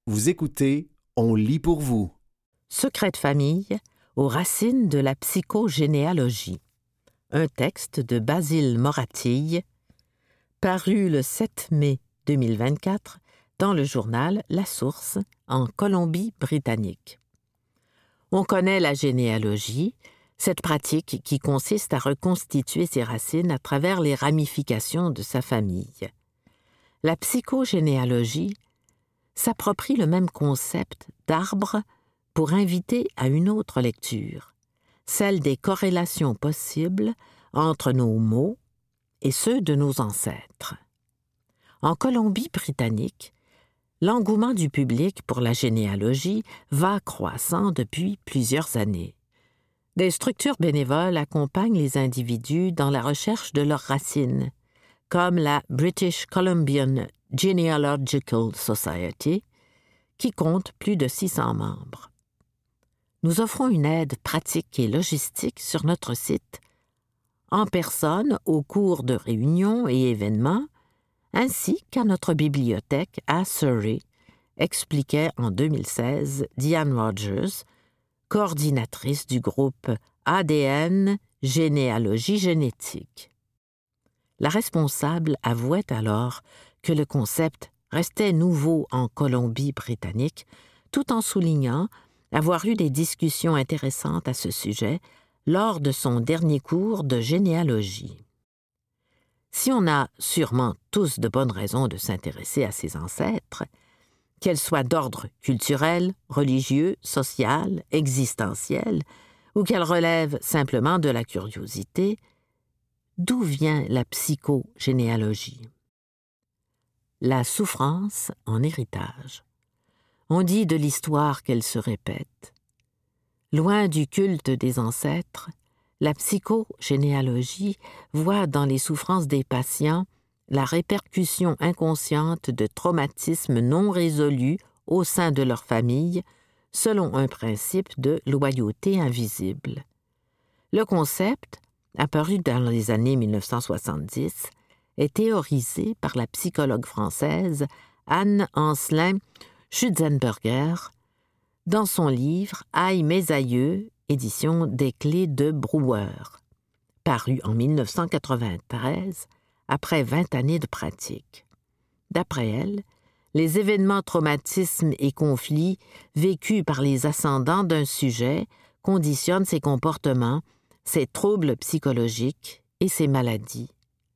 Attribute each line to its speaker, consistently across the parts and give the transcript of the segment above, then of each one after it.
Speaker 1: Vous écoutez, on lit pour vous.
Speaker 2: Secret de famille aux racines de la psychogénéalogie. Un texte de Basile Moratille, paru le 7 mai 2024 dans le journal La Source en Colombie-Britannique. On connaît la généalogie, cette pratique qui consiste à reconstituer ses racines à travers les ramifications de sa famille. La psychogénéalogie s'approprie le même concept d'arbre pour inviter à une autre lecture, celle des corrélations possibles entre nos mots et ceux de nos ancêtres. En Colombie-Britannique, l'engouement du public pour la généalogie va croissant depuis plusieurs années. Des structures bénévoles accompagnent les individus dans la recherche de leurs racines, comme la British Columbian Genealogical Society, qui compte plus de 600 membres. Nous offrons une aide pratique et logistique sur notre site, en personne au cours de réunions et événements, ainsi qu'à notre bibliothèque à Surrey, expliquait en 2016 Diane Rogers, coordinatrice du groupe ADN Généalogie génétique. La responsable avouait alors que le concept restait nouveau en Colombie-Britannique, tout en soulignant avoir eu des discussions intéressantes à ce sujet lors de son dernier cours de généalogie. Si on a sûrement tous de bonnes raisons de s'intéresser à ses ancêtres, qu'elles soient d'ordre culturel, religieux, social, existentiel, ou qu'elles relèvent simplement de la curiosité, d'où vient la psychogénéalogie? La souffrance en héritage. On dit de l'histoire qu'elle se répète. Loin du culte des ancêtres, la psychogénéalogie voit dans les souffrances des patients la répercussion inconsciente de traumatismes non résolus au sein de leur famille, selon un principe de loyauté invisible. Le concept, apparu dans les années 1970, est théorisé par la psychologue française Anne Ancelin-Schutzenberger dans son livre « Aïe mes aïeux », édition des Clés de Brouwer, paru en 1993, après 20 années de pratique. D'après elle, les événements, traumatismes et conflits vécus par les ascendants d'un sujet conditionnent ses comportements, ses troubles psychologiques et ses maladies.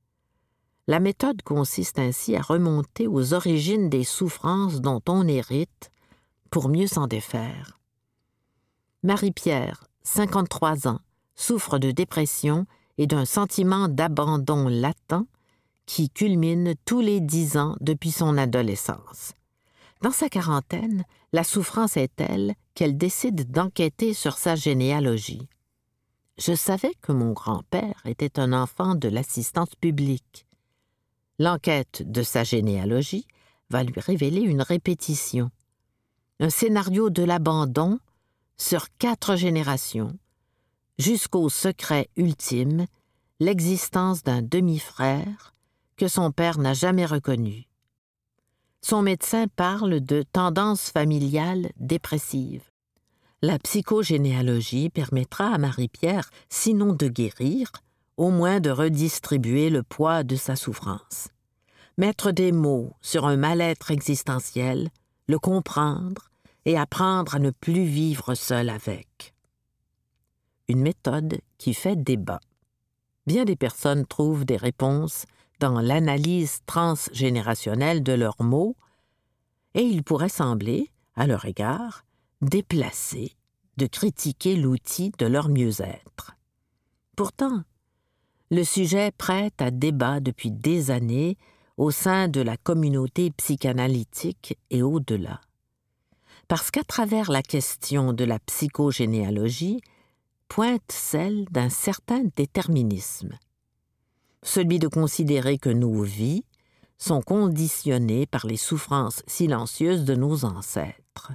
Speaker 2: La méthode consiste ainsi à remonter aux origines des souffrances dont on hérite pour mieux s'en défaire. Marie-Pierre, 53 ans, souffre de dépression et d'un sentiment d'abandon latent qui culmine tous les 10 ans depuis son adolescence. Dans sa quarantaine, la souffrance est telle qu'elle décide d'enquêter sur sa généalogie. Je savais que mon grand-père était un enfant de l'assistance publique. L'enquête de sa généalogie va lui révéler une répétition, un scénario de l'abandon sur 4 générations, jusqu'au secret ultime, l'existence d'un demi-frère que son père n'a jamais reconnu. Son médecin parle de tendance familiale dépressive. La psychogénéalogie permettra à Marie-Pierre, sinon de guérir, au moins de redistribuer le poids de sa souffrance. Mettre des mots sur un mal-être existentiel, le comprendre et apprendre à ne plus vivre seul avec. Une méthode qui fait débat. Bien des personnes trouvent des réponses dans l'analyse transgénérationnelle de leurs mots, et il pourrait sembler, à leur égard, déplacé de critiquer l'outil de leur mieux-être. Pourtant, le sujet prête à débat depuis des années au sein de la communauté psychanalytique et au-delà. Parce qu'à travers la question de la psychogénéalogie, pointe celle d'un certain déterminisme. Celui de considérer que nos vies sont conditionnées par les souffrances silencieuses de nos ancêtres.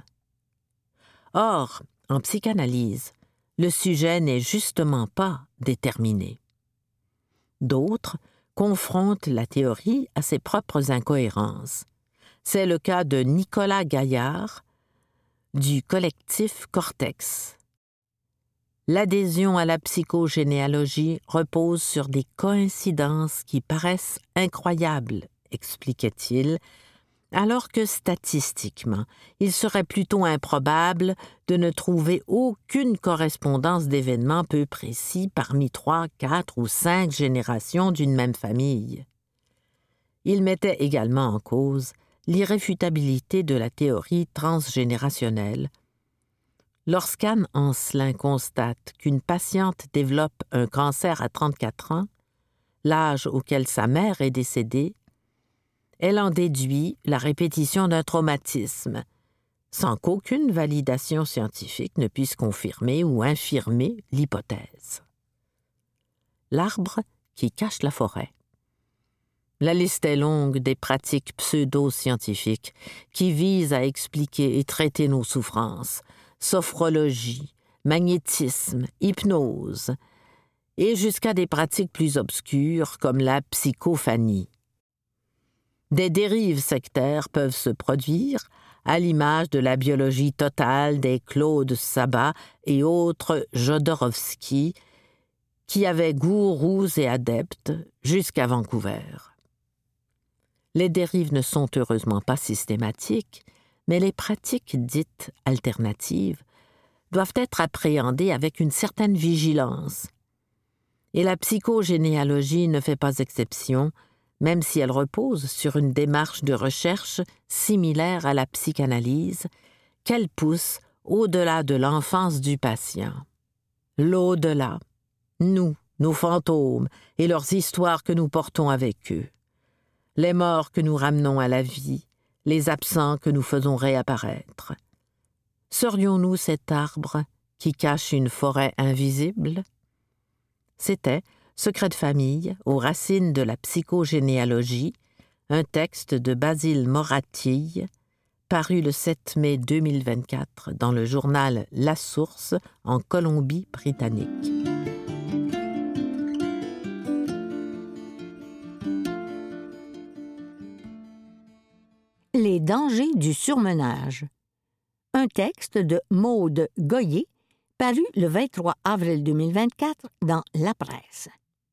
Speaker 2: Or, en psychanalyse, le sujet n'est justement pas déterminé. D'autres confrontent la théorie à ses propres incohérences. C'est le cas de Nicolas Gaillard, du collectif Cortex. L'adhésion à la psychogénéalogie repose sur des coïncidences qui paraissent incroyables, expliquait-il, alors que statistiquement, il serait plutôt improbable de ne trouver aucune correspondance d'événements peu précis parmi 3, 4 ou 5 générations d'une même famille. Il mettait également en cause l'irréfutabilité de la théorie transgénérationnelle. Lorsqu'Anne Ancelin constate qu'une patiente développe un cancer à 34 ans, l'âge auquel sa mère est décédée, elle en déduit la répétition d'un traumatisme, sans qu'aucune validation scientifique ne puisse confirmer ou infirmer l'hypothèse. L'arbre qui cache la forêt. La liste est longue des pratiques pseudo-scientifiques qui visent à expliquer et traiter nos souffrances, sophrologie, magnétisme, hypnose, et jusqu'à des pratiques plus obscures comme la psychophanie. Des dérives sectaires peuvent se produire, à l'image de la biologie totale des Claude Sabat et autres Jodorowsky, qui avaient gourous et adeptes jusqu'à Vancouver. Les dérives ne sont heureusement pas systématiques, mais les pratiques dites alternatives doivent être appréhendées avec une certaine vigilance. Et la psychogénéalogie ne fait pas exception, même si elle repose sur une démarche de recherche similaire à la psychanalyse, qu'elle pousse au-delà de l'enfance du patient. L'au-delà, nous, nos fantômes et leurs histoires que nous portons avec eux. Les morts que nous ramenons à la vie, les absents que nous faisons réapparaître. Serions-nous cet arbre qui cache une forêt invisible? C'était Secret de famille, aux racines de la psychogénéalogie, un texte de Basile Moratille, paru le 7 mai 2024 dans le journal La Source en Colombie-Britannique.
Speaker 3: Les dangers du surmenage. Un texte de Maude Goyer, paru le 23 avril 2024 dans La Presse.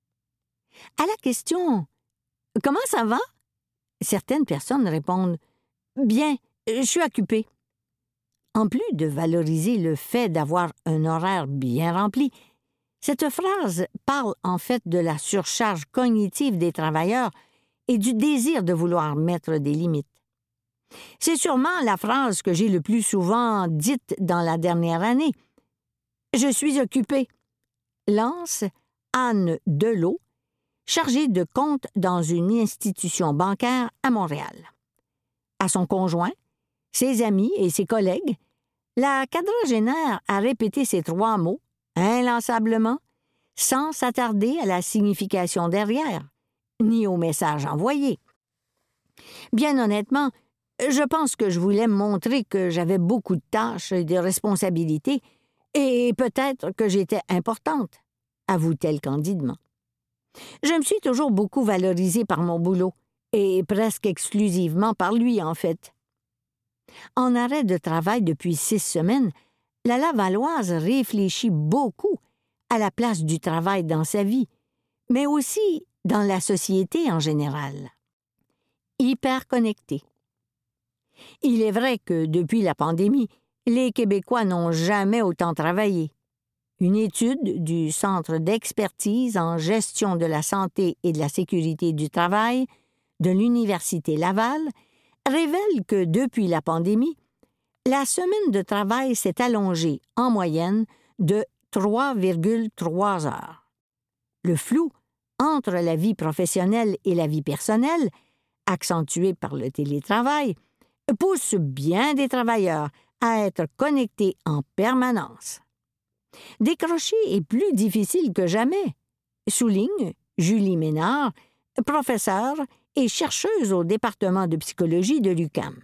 Speaker 3: À la question « Comment ça va? » certaines personnes répondent « Bien, je suis occupée. » En plus de valoriser le fait d'avoir un horaire bien rempli, cette phrase parle en fait de la surcharge cognitive des travailleurs et du désir de vouloir mettre des limites. C'est sûrement la phrase que j'ai le plus souvent dite dans la dernière année. « Je suis occupée », lance Anne Delot, chargée de compte dans une institution bancaire à Montréal. À son conjoint, ses amis et ses collègues, la quadragénaire a répété ces 3 mots, inlassablement, sans s'attarder à la signification derrière, ni au message envoyé. Bien honnêtement, je pense que je voulais montrer que j'avais beaucoup de tâches et de responsabilités, et peut-être que j'étais importante, avoue-t-elle candidement. Je me suis toujours beaucoup valorisée par mon boulot, et presque exclusivement par lui, en fait. En arrêt de travail depuis 6 semaines, la Lavalloise réfléchit beaucoup à la place du travail dans sa vie, mais aussi dans la société en général. Hyper connectée. Il est vrai que depuis la pandémie, les Québécois n'ont jamais autant travaillé. Une étude du Centre d'expertise en gestion de la santé et de la sécurité du travail de l'Université Laval révèle que depuis la pandémie, la semaine de travail s'est allongée en moyenne de 3,3 heures. Le flou entre la vie professionnelle et la vie personnelle, accentué par le télétravail, pousse bien des travailleurs à être connectés en permanence. Décrocher est plus difficile que jamais, souligne Julie Ménard, professeure et chercheuse au département de psychologie de l'UQAM.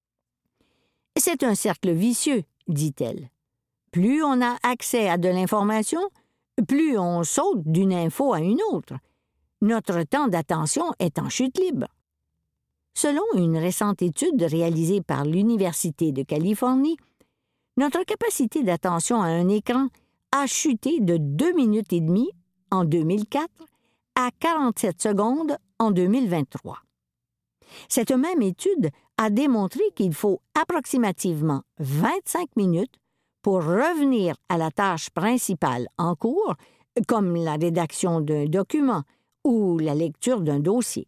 Speaker 3: C'est un cercle vicieux, dit-elle. Plus on a accès à de l'information, plus on saute d'une info à une autre. Notre temps d'attention est en chute libre. Selon une récente étude réalisée par l'Université de Californie, notre capacité d'attention à un écran a chuté de 2 minutes et demie en 2004 à 47 secondes en 2023. Cette même étude a démontré qu'il faut approximativement 25 minutes pour revenir à la tâche principale en cours, comme la rédaction d'un document ou la lecture d'un dossier.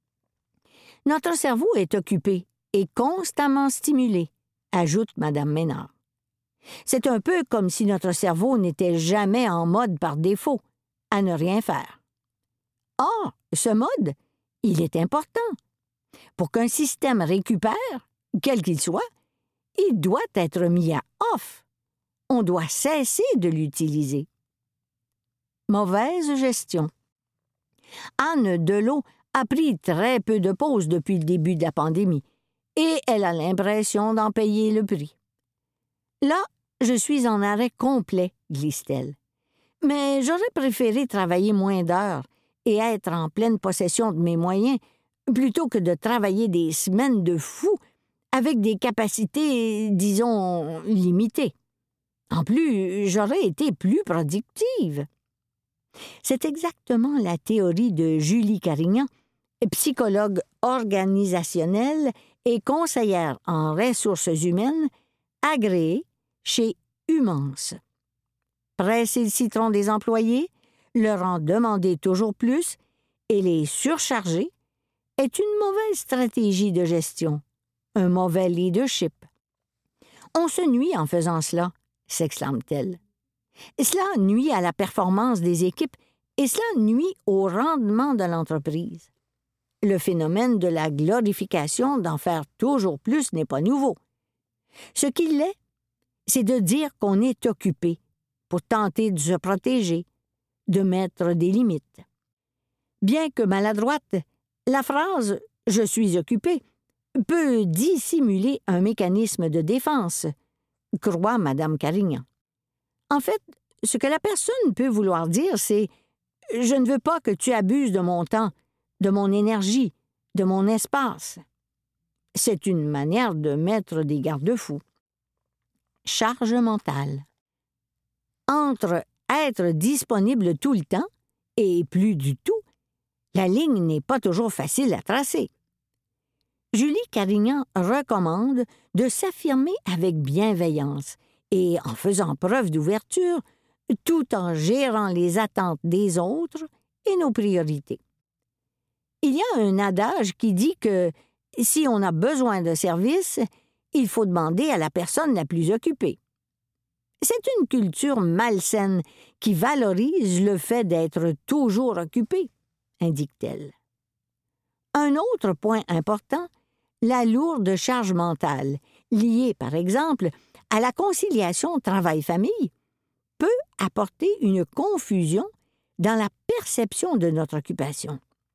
Speaker 3: Notre cerveau est occupé et constamment stimulé, ajoute Mme Ménard. C'est un peu comme si notre cerveau n'était jamais en mode par défaut, à ne rien faire. Or, ce mode, il est important. Pour qu'un système récupère, quel qu'il soit, il doit être mis à off. On doit cesser de l'utiliser. Mauvaise gestion. Anne Delot a pris très peu de pauses depuis le début de la pandémie et elle a l'impression d'en payer le prix. Là, je suis en arrêt complet, glisse-t-elle. Mais j'aurais préféré travailler moins d'heures et être en pleine possession de mes moyens plutôt que de travailler des semaines de fou avec des capacités, disons, limitées. En plus, j'aurais été plus productive. C'est exactement la théorie de Julie Carignan, psychologue organisationnelle et conseillère en ressources humaines, agréée chez Humance. Presser le citron des employés, leur en demander toujours plus et les surcharger est une mauvaise stratégie de gestion, un mauvais leadership. On se nuit en faisant cela, s'exclame-t-elle. Cela nuit à la performance des équipes et cela nuit au rendement de l'entreprise. Le phénomène de la glorification d'en faire toujours plus n'est pas nouveau. Ce qu'il est, c'est de dire qu'on est occupé pour tenter de se protéger, de mettre des limites. Bien que maladroite, la phrase « je suis occupé » peut dissimuler un mécanisme de défense, croit Mme Carignan. En fait, ce que la personne peut vouloir dire, c'est « je ne veux pas que tu abuses de mon temps, de mon énergie, de mon espace ». C'est une manière de mettre des garde-fous. Charge mentale. Entre être disponible tout le temps et plus du tout, la ligne n'est pas toujours facile à tracer. Julie Carignan recommande de s'affirmer avec bienveillance et en faisant preuve d'ouverture, tout en gérant les attentes des autres et nos priorités. Il y a un adage qui dit que si on a besoin de service, il faut demander à la personne la plus occupée. C'est une culture malsaine qui valorise le fait d'être toujours occupé, indique-t-elle. Un autre point important, la lourde charge mentale, liée, par exemple, à la conciliation travail-famille, peut apporter une confusion dans la perception de notre occupation.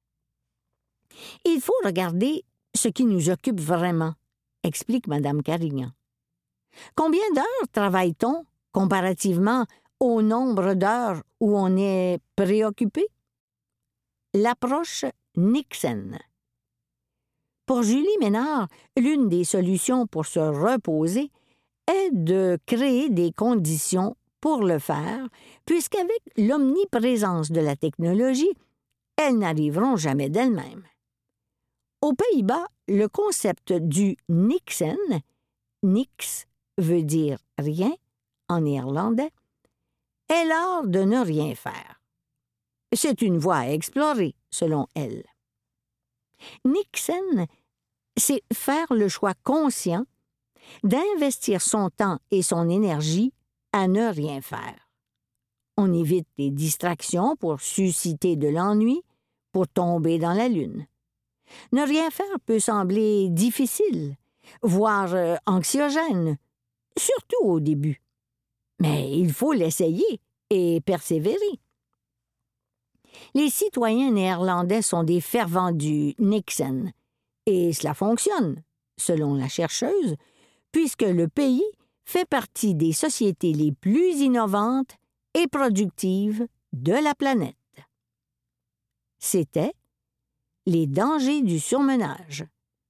Speaker 3: Il faut regarder ce qui nous occupe vraiment, explique Mme Carignan. Combien d'heures travaille-t-on comparativement au nombre d'heures où on est préoccupé? L'approche Nixon. Pour Julie Ménard, l'une des solutions pour se reposer est de créer des conditions pour le faire, puisqu'avec l'omniprésence de la technologie, elles n'arriveront jamais d'elles-mêmes. Aux Pays-Bas, le concept du Niksen, niks veut dire rien en néerlandais, est l'art de ne rien faire. C'est une voie à explorer, selon elle. Niksen, c'est faire le choix conscient d'investir son temps et son énergie à ne rien faire. On évite les distractions pour susciter de l'ennui, pour tomber dans la lune. Ne rien faire peut sembler difficile, voire anxiogène, surtout au début. Mais il faut l'essayer et persévérer. Les citoyens néerlandais sont des fervents du Niksen, et cela fonctionne, selon la chercheuse, puisque le pays fait partie des sociétés les plus innovantes et productives de la planète. C'était Les dangers du surmenage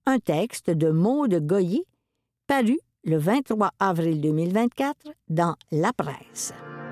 Speaker 3: un texte de Maude Goyer paru le 23 avril 2024 dans La Presse.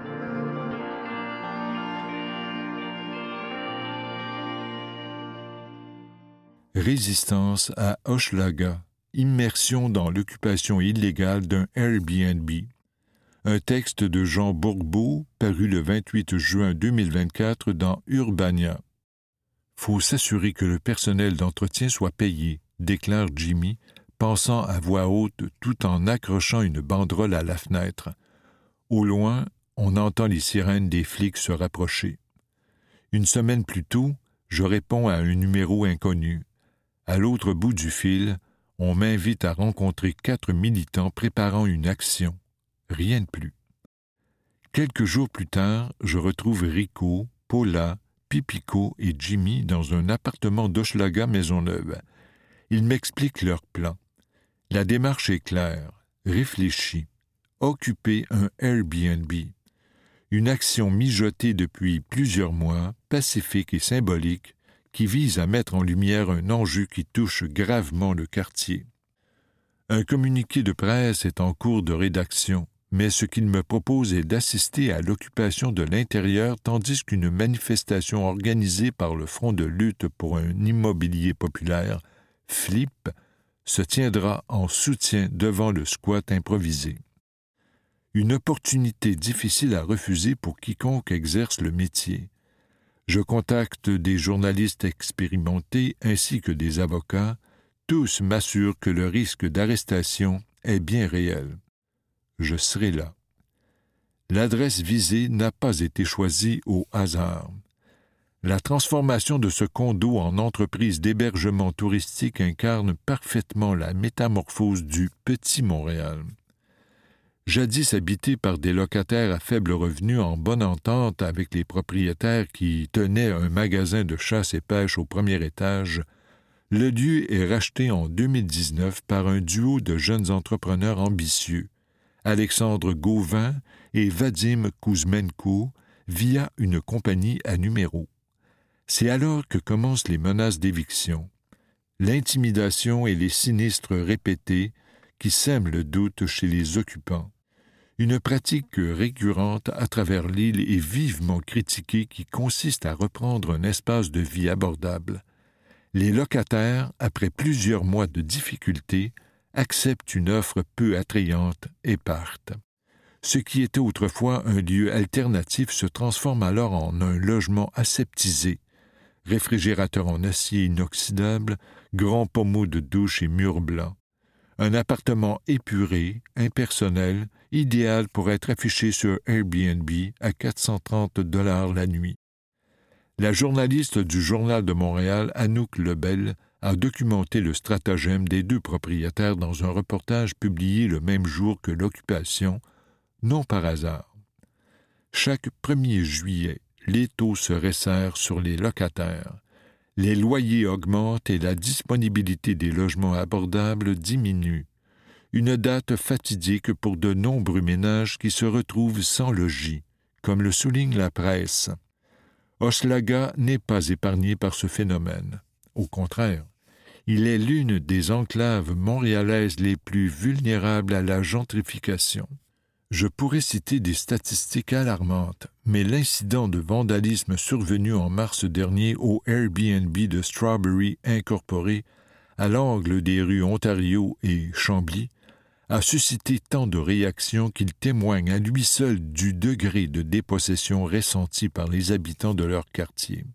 Speaker 4: Résistance à Hochelaga, immersion dans l'occupation illégale d'un Airbnb. Un texte de Jean Bourbeau paru le 28 juin 2024 dans Urbania. Faut s'assurer que le personnel d'entretien soit payé, déclare Jimmy, pensant à voix haute tout en accrochant une banderole à la fenêtre. Au loin, on entend les sirènes des flics se rapprocher. Une semaine plus tôt, je réponds à un numéro inconnu. À l'autre bout du fil, on m'invite à rencontrer 4 militants préparant une action. Rien de plus. Quelques jours plus tard, je retrouve Rico, Paula, Pipico et Jimmy dans un appartement d'Hochelaga Maisonneuve. Ils m'expliquent leur plan. La démarche est claire, réfléchie. Occuper un Airbnb. Une action mijotée depuis plusieurs mois, pacifique et symbolique, qui vise à mettre en lumière un enjeu qui touche gravement le quartier. Un communiqué de presse est en cours de rédaction, mais ce qu'il me propose est d'assister à l'occupation de l'intérieur tandis qu'une manifestation organisée par le Front de lutte pour un immobilier populaire, FLIP, se tiendra en soutien devant le squat improvisé. Une opportunité difficile à refuser pour quiconque exerce le métier. Je contacte des journalistes expérimentés ainsi que des avocats. Tous m'assurent que le risque d'arrestation est bien réel. Je serai là. L'adresse visée n'a pas été choisie au hasard. La transformation de ce condo en entreprise d'hébergement touristique incarne parfaitement la métamorphose du Petit Montréal. Jadis habité par des locataires à faible revenu en bonne entente avec les propriétaires qui tenaient un magasin de chasse et pêche au premier étage, le lieu est racheté en 2019 par un duo de jeunes entrepreneurs ambitieux, Alexandre Gauvin et Vadim Kuzmenko, via une compagnie à numéro. C'est alors que commencent les menaces d'éviction, l'intimidation et les sinistres répétés qui sèment le doute chez les occupants. Une pratique récurrente à travers l'île et vivement critiquée qui consiste à reprendre un espace de vie abordable. Les locataires, après plusieurs mois de difficultés, acceptent une offre peu attrayante et partent. Ce qui était autrefois un lieu alternatif se transforme alors en un logement aseptisé, réfrigérateur en acier inoxydable, grand pommeau de douche et murs blancs. Un appartement épuré, impersonnel, idéal pour être affiché sur Airbnb à 430 $ la nuit. La journaliste du Journal de Montréal, Anouk Lebel, a documenté le stratagème des 2 propriétaires dans un reportage publié le même jour que l'occupation, non par hasard. Chaque 1er juillet, l'étau se resserre sur les locataires. Les loyers augmentent et la disponibilité des logements abordables diminue. Une date fatidique pour de nombreux ménages qui se retrouvent sans logis, comme le souligne la presse. Hochelaga n'est pas épargné par ce phénomène. Au contraire, il est l'une des enclaves montréalaises les plus vulnérables à la gentrification. Je pourrais citer des statistiques alarmantes, mais l'incident de vandalisme survenu en mars dernier au Airbnb de Strawberry Incorporé, à l'angle des rues Ontario et Chambly, a suscité tant de réactions qu'il témoigne à lui seul du degré de dépossession ressenti par les habitants de leur quartier.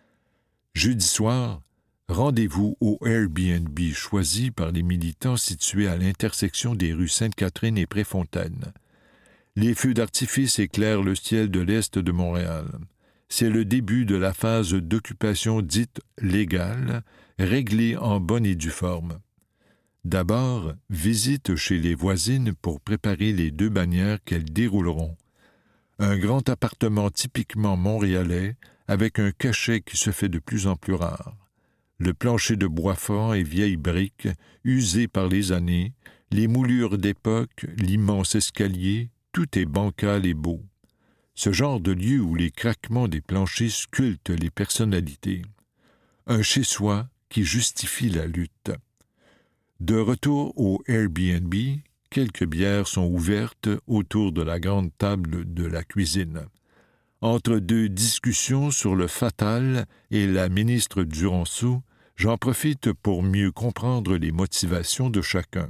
Speaker 4: Jeudi soir, rendez-vous au Airbnb choisi par les militants situé à l'intersection des rues Sainte-Catherine et Préfontaine. Les feux d'artifice éclairent le ciel de l'est de Montréal. C'est le début de la phase d'occupation dite légale, réglée en bonne et due forme. D'abord, visite chez les voisines pour préparer les 2 bannières qu'elles dérouleront. Un grand appartement typiquement montréalais, avec un cachet qui se fait de plus en plus rare. Le plancher de bois franc et vieilles briques, usé par les années, les moulures d'époque, l'immense escalier, tout est bancal et beau. Ce genre de lieu où les craquements des planchers sculptent les personnalités. Un chez-soi qui justifie la lutte. De retour au Airbnb, quelques bières sont ouvertes autour de la grande table de la cuisine. Entre deux discussions sur le fatal et la ministre Duranceau, j'en profite pour mieux comprendre les motivations de chacun.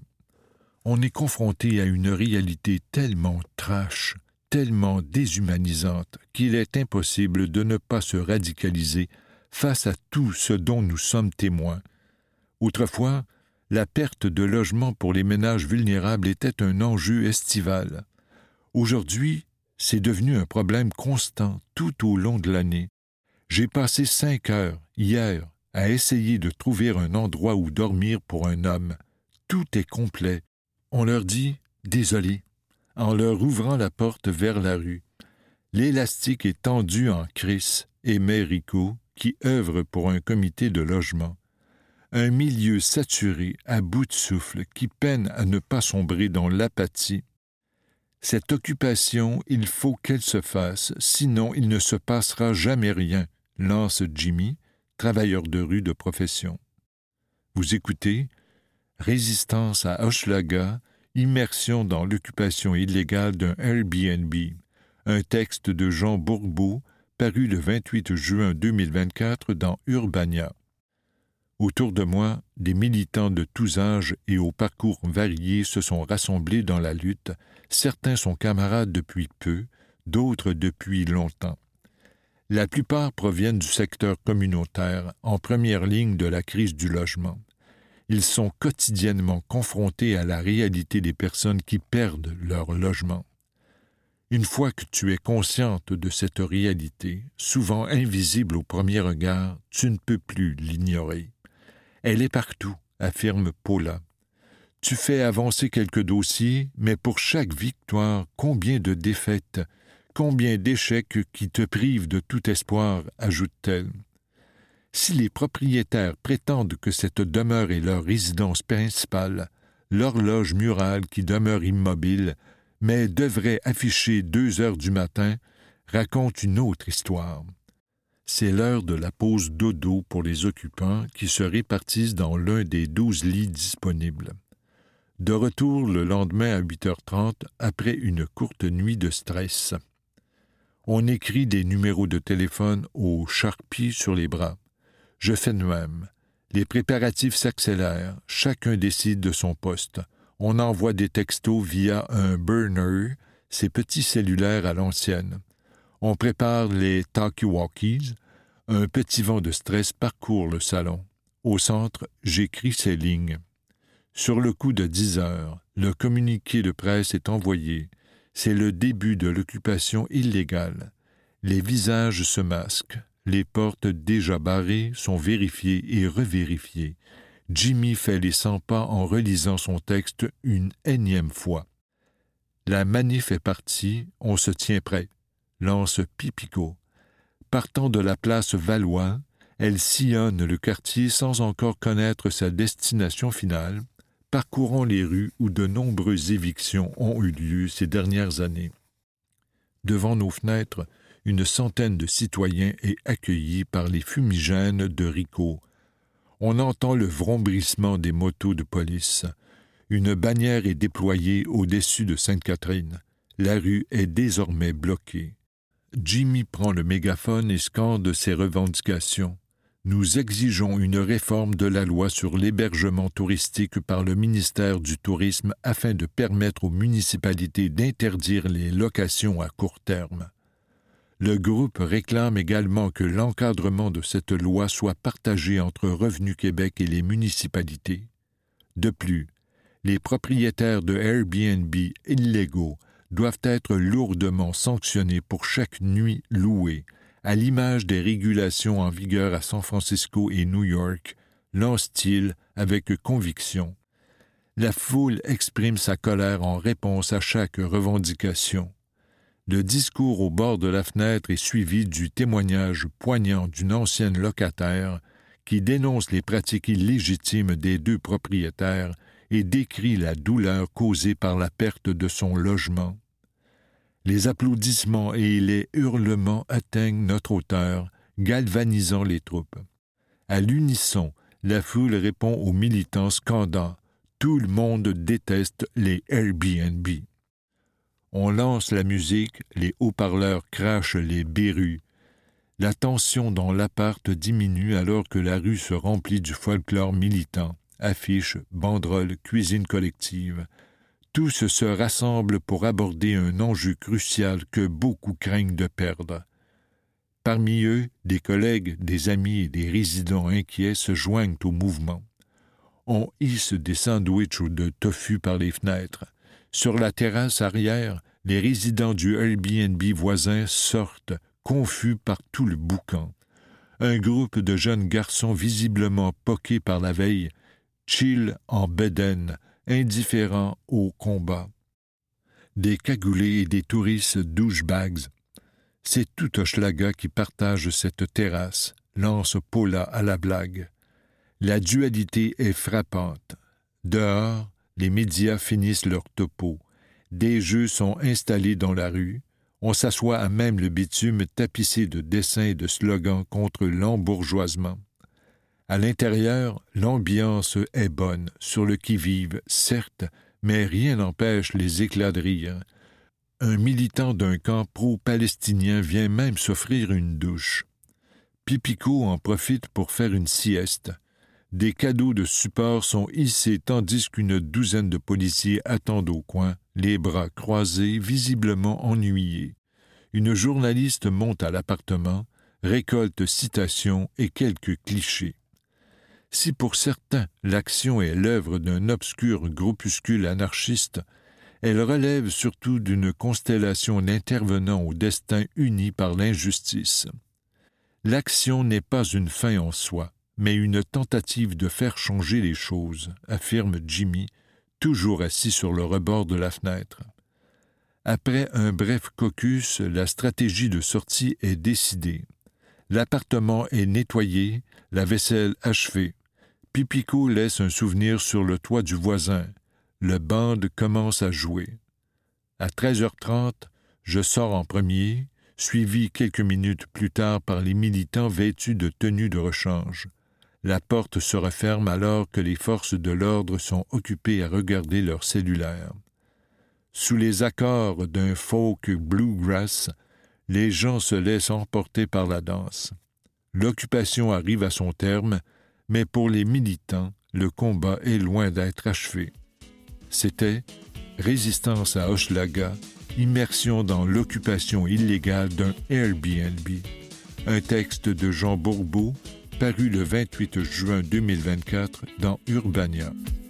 Speaker 4: On est confronté à une réalité tellement trash, tellement déshumanisante, qu'il est impossible de ne pas se radicaliser face à tout ce dont nous sommes témoins. Autrefois, la perte de logement pour les ménages vulnérables était un enjeu estival. Aujourd'hui, c'est devenu un problème constant tout au long de l'année. J'ai passé 5 heures, hier, à essayer de trouver un endroit où dormir pour un homme. Tout est complet. On leur dit « désolé » en leur ouvrant la porte vers la rue. L'élastique est tendu en Chris et Mérico, qui œuvrent pour un comité de logement. Un milieu saturé, à bout de souffle, qui peine à ne pas sombrer dans l'apathie. Cette occupation, il faut qu'elle se fasse, sinon il ne se passera jamais rien, lance Jimmy, travailleur de rue de profession. Vous écoutez Résistance à Hochelaga, immersion dans l'occupation illégale d'un Airbnb, un texte de Jean Bourbeau, paru le 28 juin 2024 dans Urbania. Autour de moi, des militants de tous âges et aux parcours variés se sont rassemblés dans la lutte. Certains sont camarades depuis peu, d'autres depuis longtemps. La plupart proviennent du secteur communautaire, en première ligne de la crise du logement. Ils sont quotidiennement confrontés à la réalité des personnes qui perdent leur logement. Une fois que tu es consciente de cette réalité, souvent invisible au premier regard, tu ne peux plus l'ignorer. Elle est partout, affirme Paula. Tu fais avancer quelques dossiers, mais pour chaque victoire, combien de défaites, combien d'échecs qui te privent de tout espoir, ajoute-t-elle. Si les propriétaires prétendent que cette demeure est leur résidence principale, l'horloge murale qui demeure immobile, mais devrait afficher 2 heures du matin, raconte une autre histoire. C'est l'heure de la pause dodo pour les occupants qui se répartissent dans l'un des 12 lits disponibles. De retour le lendemain à 8h30 après une courte nuit de stress. On écrit des numéros de téléphone au Sharpie sur les bras. Je fais de même. Les préparatifs s'accélèrent, chacun décide de son poste. On envoie des textos via un burner, ces petits cellulaires à l'ancienne. On prépare les talkie-walkies. Un petit vent de stress parcourt le salon. Au centre, j'écris ces lignes. Sur le coup de 10 heures, le communiqué de presse est envoyé. C'est le début de l'occupation illégale. Les visages se masquent. Les portes déjà barrées sont vérifiées et revérifiées. Jimmy fait les 100 pas en relisant son texte une énième fois. La manif est partie, on se tient prêt, lance Pipico. Partant de la place Valois, elle sillonne le quartier sans encore connaître sa destination finale, parcourant les rues où de nombreuses évictions ont eu lieu ces dernières années. Devant nos fenêtres, une centaine de citoyens est accueillie par les fumigènes de Rico. On entend le vrombrissement des motos de police. Une bannière est déployée au-dessus de Sainte-Catherine. La rue est désormais bloquée. Jimmy prend le mégaphone et scande ses revendications. Nous exigeons une réforme de la loi sur l'hébergement touristique par le ministère du Tourisme afin de permettre aux municipalités d'interdire les locations à court terme. Le groupe réclame également que l'encadrement de cette loi soit partagé entre Revenu Québec et les municipalités. De plus, les propriétaires de Airbnb illégaux doivent être lourdement sanctionnés pour chaque nuit louée, à l'image des régulations en vigueur à San Francisco et New York, lance-t-il avec conviction. La foule exprime sa colère en réponse à chaque revendication. Le discours au bord de la fenêtre est suivi du témoignage poignant d'une ancienne locataire qui dénonce les pratiques illégitimes des 2 propriétaires et décrit la douleur causée par la perte de son logement. Les applaudissements et les hurlements atteignent notre auteur, galvanisant les troupes. À l'unisson, la foule répond aux militants scandant Tout le monde déteste les Airbnb. On lance la musique, les haut-parleurs crachent les berrues. La tension dans l'appart diminue alors que la rue se remplit du folklore militant. Affiches, banderoles, cuisine collective. Tous se rassemblent pour aborder un enjeu crucial que beaucoup craignent de perdre. Parmi eux, des collègues, des amis et des résidents inquiets se joignent au mouvement. On hisse des sandwichs ou de tofu par les fenêtres. Sur la terrasse arrière, les résidents du Airbnb voisin sortent, confus par tout le boucan. Un groupe de jeunes garçons visiblement poqués par la veille chill en bedaine, indifférents au combat. Des cagoulés et des touristes douchebags. C'est tout Hochelaga qui partage cette terrasse, lance Paula à la blague. La dualité est frappante. Dehors, les médias finissent leur topo. Des jeux sont installés dans la rue. On s'assoit à même le bitume tapissé de dessins et de slogans contre l'embourgeoisement. À l'intérieur, l'ambiance est bonne, sur le qui-vive, certes, mais rien n'empêche les éclats de rire. Un militant d'un camp pro-palestinien vient même s'offrir une douche. Pipico en profite pour faire une sieste. Des cadeaux de support sont hissés tandis qu'une douzaine de policiers attendent au coin, les bras croisés, visiblement ennuyés. Une journaliste monte à l'appartement, récolte citations et quelques clichés. Si pour certains l'action est l'œuvre d'un obscur groupuscule anarchiste, elle relève surtout d'une constellation d'intervenants au destin uni par l'injustice. L'action n'est pas une fin en soi, mais une tentative de faire changer les choses, affirme Jimmy, toujours assis sur le rebord de la fenêtre. Après un bref caucus, la stratégie de sortie est décidée. L'appartement est nettoyé, la vaisselle achevée. Pipico laisse un souvenir sur le toit du voisin. Le band commence à jouer. À 13h30, je sors en premier, suivi quelques minutes plus tard par les militants vêtus de tenues de rechange. La porte se referme alors que les forces de l'ordre sont occupées à regarder leur cellulaire. Sous les accords d'un folk bluegrass, les gens se laissent emporter par la danse. L'occupation arrive à son terme, mais pour les militants, le combat est loin d'être achevé. C'était Résistance à Hochelaga, immersion dans l'occupation illégale d'un Airbnb. Un texte de Jean Bourbeau, paru le 28 juin 2024 dans Urbania.